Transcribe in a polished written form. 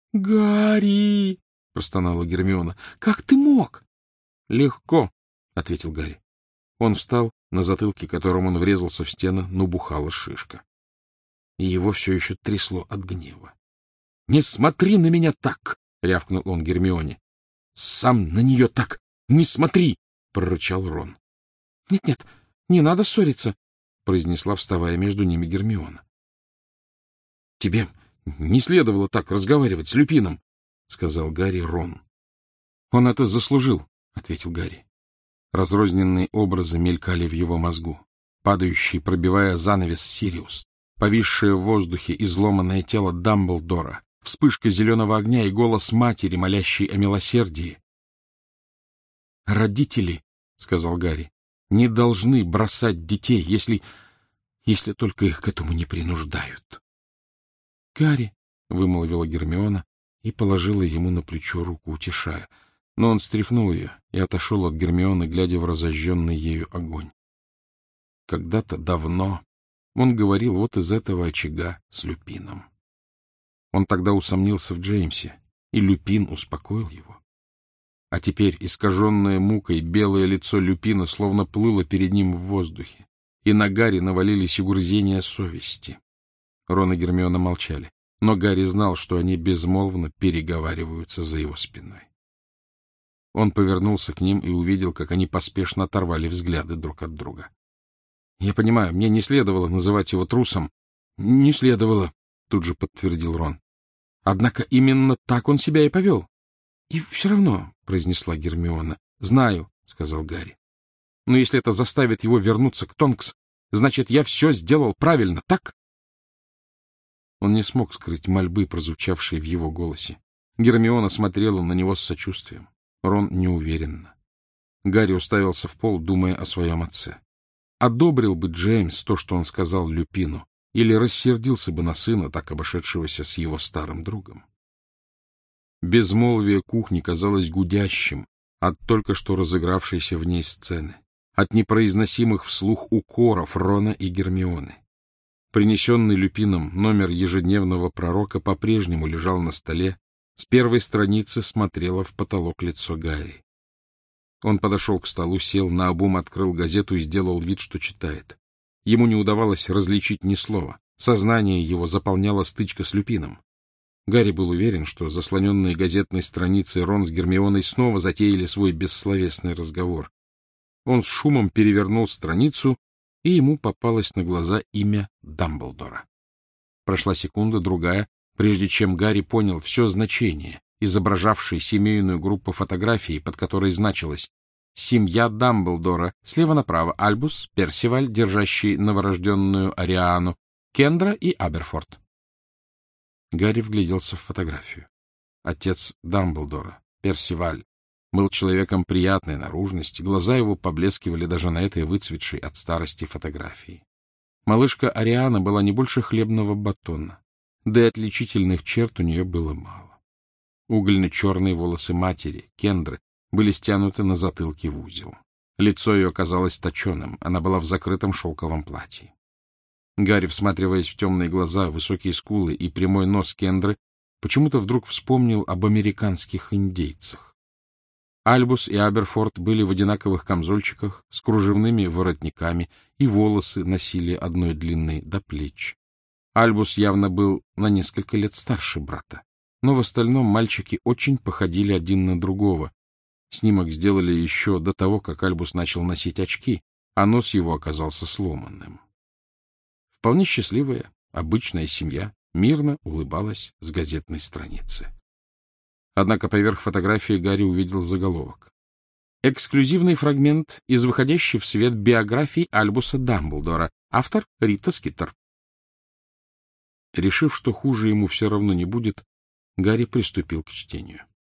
— Гарри! — простонала Гермиона. — Как ты мог? — Легко, — ответил Гарри. Он встал, на затылке которым он врезался в стену, набухала шишка. И его все еще трясло от гнева. — Не смотри на меня так! — рявкнул он Гермионе. — Сам на нее так! Не смотри! — прорычал Рон. — Нет-нет, не надо ссориться, — произнесла, вставая между ними Гермиона. — Тебе не следовало так разговаривать с Люпином, — сказал Гарри Рон. — Он это заслужил, — ответил Гарри. Разрозненные образы мелькали в его мозгу. Падающий, пробивая занавес, Сириус, повисшее в воздухе изломанное тело Дамблдора, вспышка зеленого огня и голос матери, молящей о милосердии. — Родители, — сказал Гарри, — не должны бросать детей, если только их к этому не принуждают. — Гарри, — вымолвила Гермиона и положила ему на плечо руку, утешая. Но он стряхнул ее и отошел от Гермионы, глядя в разожженный ею огонь. Когда-то давно он говорил вот из этого очага с Люпином. Он тогда усомнился в Джеймсе, и Люпин успокоил его. А теперь искаженное мукой белое лицо Люпина словно плыло перед ним в воздухе, и на Гарри навалились угрызения совести. Рон и Гермиона молчали, но Гарри знал, что они безмолвно переговариваются за его спиной. Он повернулся к ним и увидел, как они поспешно оторвали взгляды друг от друга. — Я понимаю, мне не следовало называть его трусом. — Не следовало, — тут же подтвердил Рон. — Однако именно так он себя и повел. — И все равно, — произнесла Гермиона. — Знаю, — сказал Гарри. — Но если это заставит его вернуться к Тонкс, значит, я все сделал правильно, так? Он не смог скрыть мольбы, прозвучавшие в его голосе. Гермиона смотрела на него с сочувствием. Рон неуверенно. Гарри уставился в пол, думая о своем отце. Одобрил бы Джеймс то, что он сказал Люпину, или рассердился бы на сына, так обошедшегося с его старым другом. Безмолвие кухни казалось гудящим от только что разыгравшейся в ней сцены, от непроизносимых вслух укоров Рона и Гермионы. Принесенный Люпином номер ежедневного пророка по-прежнему лежал на столе, с первой страницы смотрело в потолок лицо Гарри. Он подошел к столу, сел, наобум открыл газету и сделал вид, что читает. Ему не удавалось различить ни слова. Сознание его заполняла стычка с Люпином. Гарри был уверен, что заслоненные газетной страницы Рон с Гермионой снова затеяли свой бессловесный разговор. Он с шумом перевернул страницу, и ему попалось на глаза имя Дамблдора. Прошла секунда, другая, прежде чем Гарри понял все значение, изображавшей семейную группу фотографий, под которой значилось «Семья Дамблдора», слева направо Альбус, Персиваль, держащий новорожденную Ариану, Кендра и Аберфорд. Гарри вгляделся в фотографию. Отец Дамблдора, Персиваль, был человеком приятной наружности, глаза его поблескивали даже на этой выцветшей от старости фотографии. Малышка Ариана была не больше хлебного батона, да и отличительных черт у нее было мало. Угольно-черные волосы матери, Кендры, были стянуты на затылке в узел. Лицо ее казалось точеным, она была в закрытом шелковом платье. Гарри, всматриваясь в темные глаза, высокие скулы и прямой нос Кендры, почему-то вдруг вспомнил об американских индейцах. Альбус и Аберфорд были в одинаковых камзольчиках с кружевными воротниками, и волосы носили одной длины до плеч. Альбус явно был на несколько лет старше брата, но в остальном мальчики очень походили один на другого. Снимок сделали еще до того, как Альбус начал носить очки, а нос его оказался сломанным. Вполне счастливая, обычная семья мирно улыбалась с газетной страницы. Однако поверх фотографии Гарри увидел заголовок. Эксклюзивный фрагмент из выходящей в свет биографии Альбуса Дамблдора. Автор Рита Скиттер. Решив, что хуже ему все равно не будет, Гарри приступил к чтению.